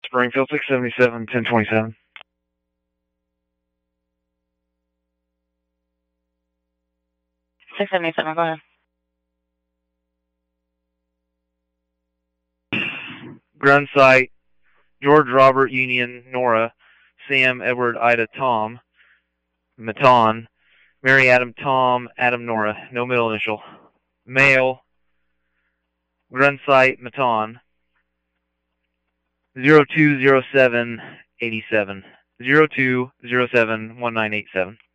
Springfield 677 1027. 677, go ahead. Ground site, George Robert Union Nora, Sam Edward Ida Tom, Matan, Mary Adam Tom Adam Nora, no middle initial. Male, ground site Matan, 020787, 02071987.